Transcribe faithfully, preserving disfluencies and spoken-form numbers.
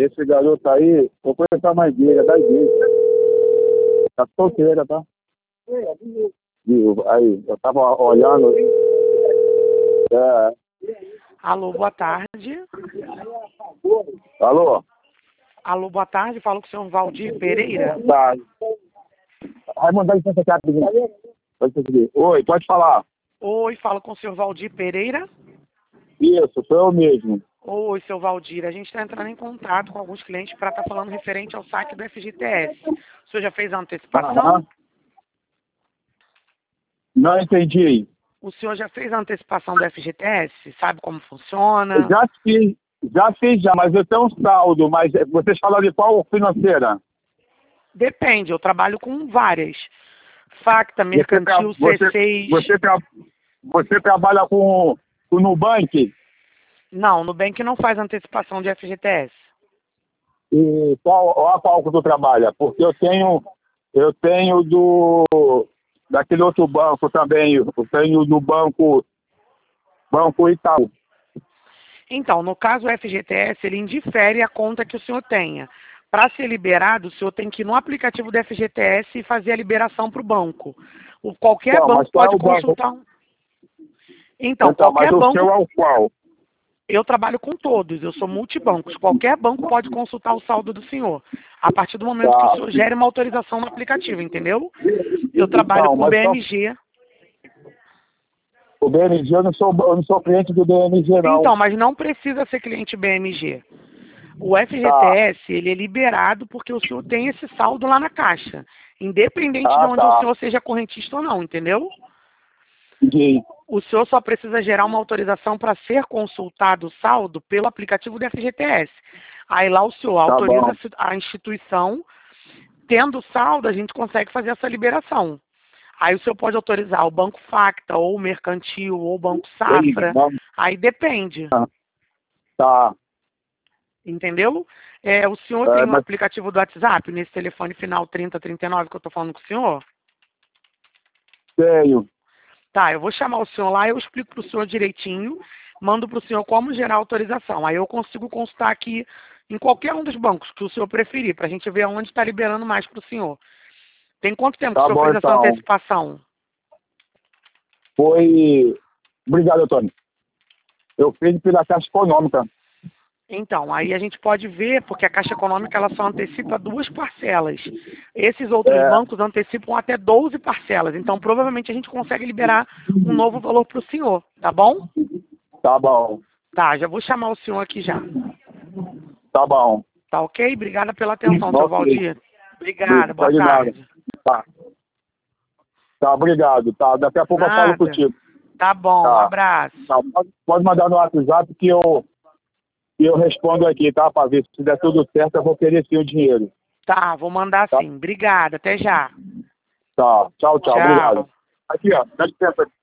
esse garoto aí, vou conhecer a mãe dele, é da igreja. Tá solteira, tá? Viu? Aí, eu tava olhando. É. Alô, boa tarde. Alô? Alô, boa tarde. Falo com o senhor Valdir Pereira. Tá. Raimundo, dá licença aqui rapidinho. Dá licença aqui. Oi, pode falar. Oi, falo com o senhor Valdir Pereira. Isso, sou eu mesmo. Oi, seu Valdir. A gente está entrando em contato com alguns clientes para estar falando referente ao saque do F G T S. O senhor já fez a antecipação? Aham. Não entendi. O senhor já fez a antecipação do F G T S? Sabe como funciona? Eu já fiz, já fiz já, mas eu tenho um saldo, mas vocês falaram de qual financeira? Depende, eu trabalho com várias. Facta, Mercantil, Você, tra- C seis... você, você, tra- você trabalha com o Nubank? Não, o Nubank não faz antecipação de F G T S. E qual, a qual que tu trabalha? Porque eu tenho, eu tenho do, daquele outro banco também, eu tenho do banco, banco Itaú. Então, no caso o F G T S, ele indifere a conta que o senhor tenha. Para ser liberado, o senhor tem que ir no aplicativo do F G T S e fazer a liberação para o banco. O, qualquer Não, mas banco qual é pode o banco? consultar. um- Então, Então, qualquer mas o banco, seu é o qual? eu trabalho com todos, eu sou multibancos. Qualquer banco pode consultar o saldo do senhor. A partir do momento que o Tá. senhor gere uma autorização no aplicativo, entendeu? Eu trabalho Não, com mas só B M G. o B M G, eu não sou, eu não sou cliente do B M G, não. Então, mas não precisa ser cliente B M G. O F G T Tá. S, ele é liberado porque o senhor tem esse saldo lá na caixa. Independente de Ah, onde o tá. senhor seja correntista ou não, entendeu? Entendi. O senhor só precisa gerar uma autorização para ser consultado o saldo pelo aplicativo do F G T S. Aí lá o senhor Tá autoriza bom. a instituição, tendo saldo, a gente consegue fazer essa liberação. Aí o senhor pode autorizar o Banco Facta, ou o Mercantil, ou o Banco Aí, Safra. vamos. Aí depende. Tá. Entendeu? É, o senhor É, tem um mas aplicativo do WhatsApp nesse telefone final trinta trinta e nove que eu estou falando com o senhor? tenho. Tá, eu vou chamar o senhor lá, eu explico para o senhor direitinho, mando para o senhor como gerar autorização. Aí eu consigo consultar aqui em qualquer um dos bancos que o senhor preferir, para a gente ver onde está liberando mais para o senhor. Tem quanto tempo que Tá o senhor bom, fez essa então. antecipação? Foi... Obrigado, Antônio. Eu fiz pela Caixa Econômica. Então, aí a gente pode ver, porque a Caixa Econômica ela só antecipa duas parcelas. Esses outros É, bancos antecipam até doze parcelas. Então, provavelmente a gente consegue liberar um novo valor para o senhor, tá bom? tá bom. Tá, já vou chamar o senhor aqui já. Tá bom. Tá ok? Obrigada pela atenção, seu Ok. Valdir. Obrigada, boa Tá de nada. tarde. Tá. Tá, obrigado. Tá, daqui a pouco eu falo Nada. contigo. Tá bom, um Tá. abraço. Tá, pode- pode mandar no WhatsApp que eu, que eu respondo aqui, tá? Pra ver se der tudo certo, eu vou querer sim o dinheiro. Tá, vou mandar Tá? sim. Obrigada, até já. Tá. Tchau, tchau. Tchau. Obrigado. Aqui, ó. Dá licença.